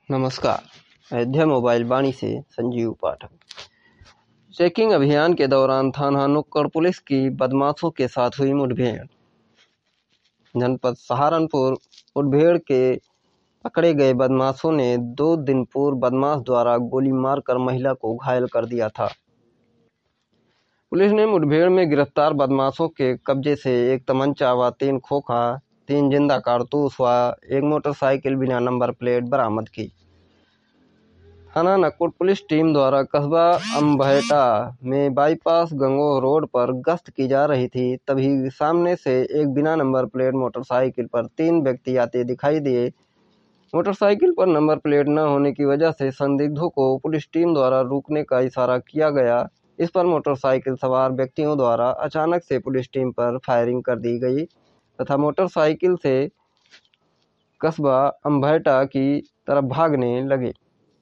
नमस्कार। अयोध्या मोबाइल वाणी से संजीव पाठक। चेकिंग अभियान के दौरान थाना नुक्कड़ पुलिस की बदमाशों के साथ हुई मुठभेड़। जनपद सहारनपुर मुठभेड़ के पकड़े गए बदमाशों ने 2 दिन पूर्व बदमाश द्वारा गोली मारकर महिला को घायल कर दिया था। पुलिस ने मुठभेड़ में गिरफ्तार बदमाशों के कब्जे से एक तमंचा व 3 खोखा, 3 जिंदा कारतूस व एक मोटरसाइकिल बिना नंबर प्लेट बरामद की। थाना नक्कुड़ पुलिस टीम द्वारा कस्बा अम्बहटा में बाईपास गंगोह रोड पर गश्त की जा रही थी, तभी सामने से एक बिना नंबर प्लेट मोटरसाइकिल पर 3 व्यक्ति आते दिखाई दिए। मोटरसाइकिल पर नंबर प्लेट न होने की वजह से संदिग्धों को पुलिस टीम द्वारा रोकने का इशारा किया गया। इस पर मोटरसाइकिल सवार व्यक्तियों द्वारा अचानक से पुलिस टीम पर फायरिंग कर दी गई तथा मोटरसाइकिल से कस्बा अम्बहटा की तरफ भागने लगे।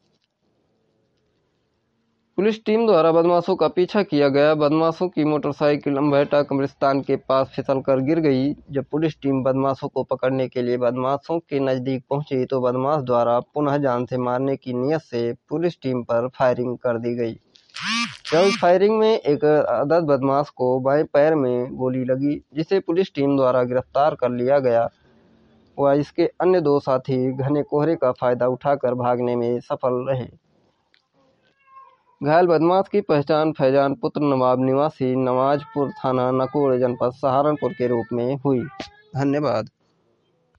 पुलिस टीम द्वारा बदमाशों का पीछा किया गया। बदमाशों की मोटरसाइकिल अम्बहटा कब्रिस्तान के पास फिसलकर गिर गई। जब पुलिस टीम बदमाशों को पकड़ने के लिए बदमाशों के नजदीक पहुंची तो बदमाश द्वारा पुनः जान से मारने की नीयत से पुलिस टीम पर फायरिंग कर दी गई। जब फायरिंग में एक अदद बदमाश को बाएं पैर में गोली लगी, जिसे पुलिस टीम द्वारा गिरफ्तार कर लिया गया व इसके अन्य 2 साथी घने कोहरे का फायदा उठाकर भागने में सफल रहे। घायल बदमाश की पहचान फैजान पुत्र नवाब निवासी नवाजपुर थाना नकुड़ जनपद सहारनपुर के रूप में हुई। धन्यवाद।